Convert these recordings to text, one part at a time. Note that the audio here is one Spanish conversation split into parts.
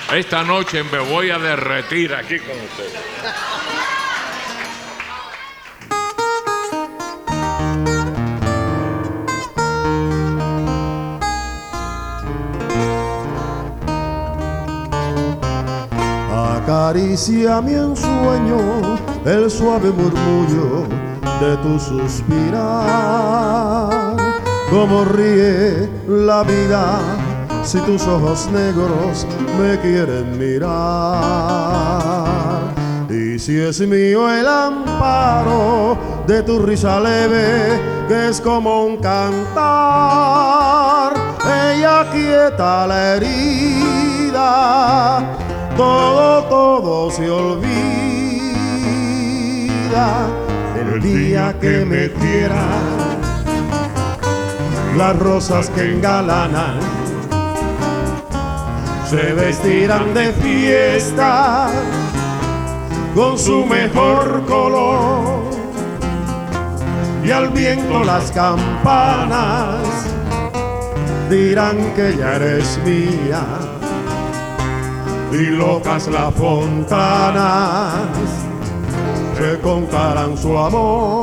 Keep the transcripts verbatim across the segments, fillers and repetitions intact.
Esta noche me voy a derretir aquí con ustedes. Acaríciame en sueño el suave murmullo de tu suspirar. Cómo ríe la vida si tus ojos negros me quieren mirar. Y si es mío el amparo de tu risa leve, que es como un cantar, ella quieta la herida, todo, todo se olvida. El día que me quiera, las rosas que engalanan se vestirán de fiesta con su mejor color, y al viento las campanas dirán que ya eres mía, y locas las fontanas te contarán su amor.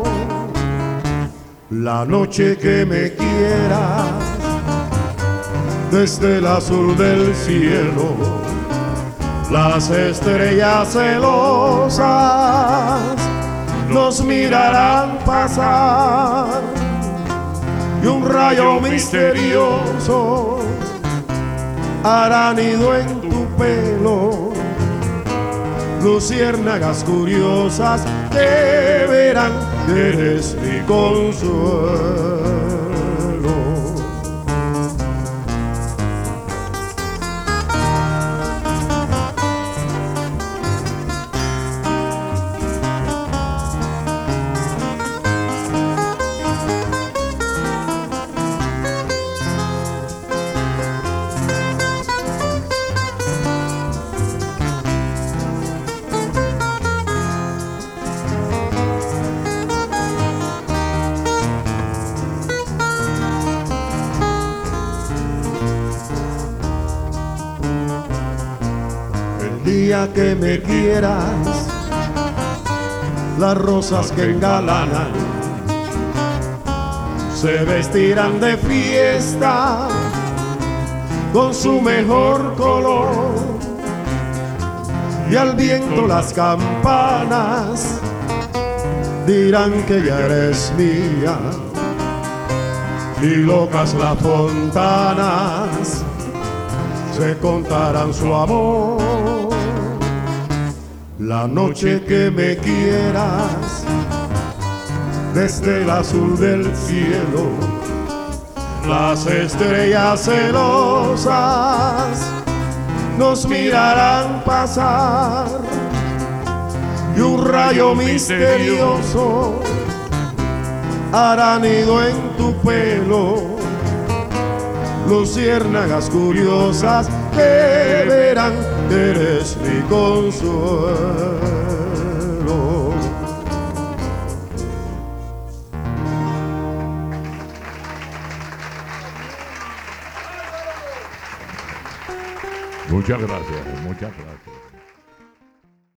La noche que me quieras, desde el azul del cielo, las estrellas celosas nos mirarán pasar, y un rayo misterioso hará nido en tu pelo. Luciérnagas curiosas te verán que eres mi consuelo. El día que me quieras, las rosas que engalanan se vestirán de fiesta con su mejor color, y al viento las campanas dirán que ya eres mía, y locas las fontanas se contarán su amor. La noche que me quieras, desde el azul del cielo, las estrellas celosas nos mirarán pasar, y un rayo misterioso hará nido en tu pelo. Luciérnagas curiosas que verán que eres mi consuelo. Muchas gracias, muchas gracias.